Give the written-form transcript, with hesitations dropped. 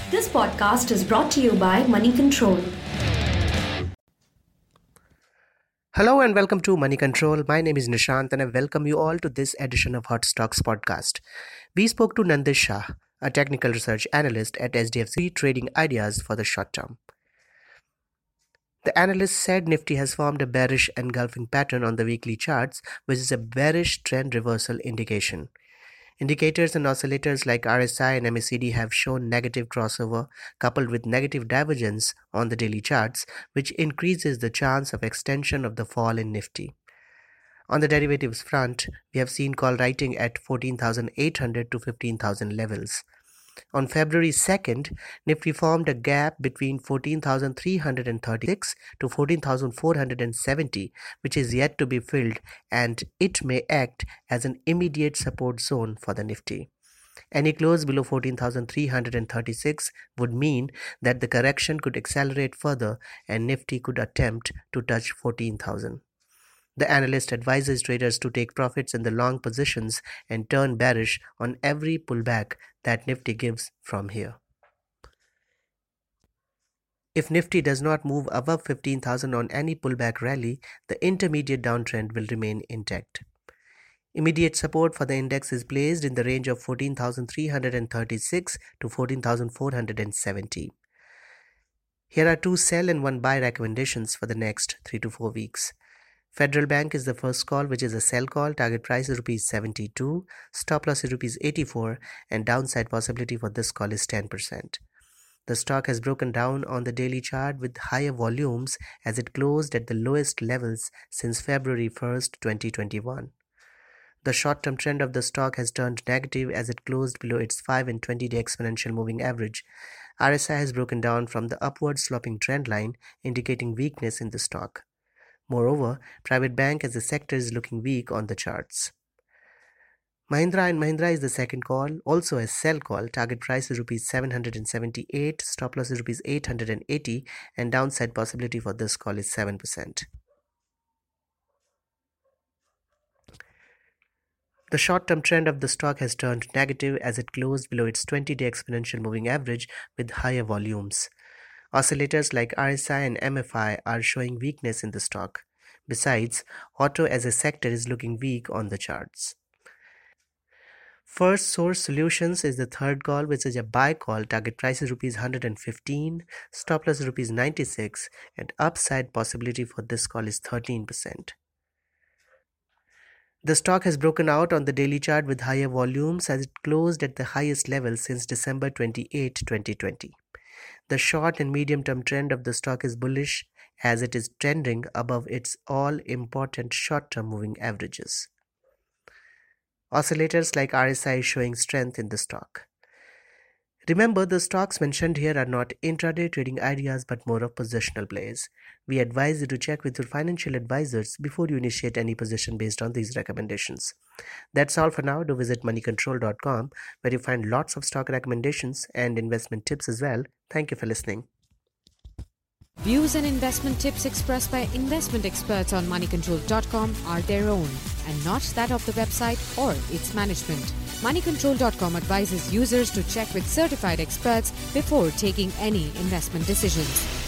This podcast is brought to you by Money Control. Hello and welcome to Money Control. My name is Nishant and I welcome you all to this edition of Hot Stocks podcast. We spoke to Nandish Shah, a technical research analyst at SDFC, trading ideas for the short term. The analyst said Nifty has formed a bearish engulfing pattern on the weekly charts, which is a bearish trend reversal indication. Indicators and oscillators like RSI and MACD have shown negative crossover coupled with negative divergence on the daily charts, which increases the chance of extension of the fall in Nifty. On the derivatives front, we have seen call writing at 14,800 to 15,000 levels. On February 2nd, Nifty formed a gap between 14,336 to 14,470, which is yet to be filled, and it may act as an immediate support zone for the Nifty. Any close below 14,336 would mean that the correction could accelerate further and Nifty could attempt to touch 14,000. The analyst advises traders to take profits in the long positions and turn bearish on every pullback that Nifty gives from here. If Nifty does not move above 15,000 on any pullback rally, the intermediate downtrend will remain intact. Immediate support for the index is placed in the range of 14,336 to 14,470. Here are 2 sell and 1 buy recommendations for the next 3 to 4 weeks. Federal Bank is the first call, which is a sell call. Target price is Rs 72, stop loss is Rs 84, and downside possibility for this call is 10%. The stock has broken down on the daily chart with higher volumes as it closed at the lowest levels since February 1st, 2021. The short-term trend of the stock has turned negative as it closed below its 5 and 20-day exponential moving average. RSI has broken down from the upward sloping trend line, indicating weakness in the stock. Moreover, private bank as a sector is looking weak on the charts. Mahindra & Mahindra is the second call, also a sell call. Target price is Rs 778, stop loss is Rs 880, and downside possibility for this call is 7%. The short-term trend of the stock has turned negative as it closed below its 20-day exponential moving average with higher volumes. Oscillators like RSI and MFI are showing weakness in the stock. Besides, auto as a sector is looking weak on the charts. First Source Solutions is the third call, which is a buy call. Target price is Rs 115, stop loss is Rs 96, and upside possibility for this call is 13%. The stock has broken out on the daily chart with higher volumes as it closed at the highest level since December 28, 2020. The short and medium-term trend of the stock is bullish as it is trending above its all-important short-term moving averages. Oscillators like RSI is showing strength in the stock. Remember, the stocks mentioned here are not intraday trading ideas but more of positional plays. We advise you to check with your financial advisors before you initiate any position based on these recommendations. That's all for now. Do visit moneycontrol.com where you find lots of stock recommendations and investment tips as well. Thank you for listening. Views and investment tips expressed by investment experts on moneycontrol.com are their own and not that of the website or its management. Moneycontrol.com advises users to check with certified experts before taking any investment decisions.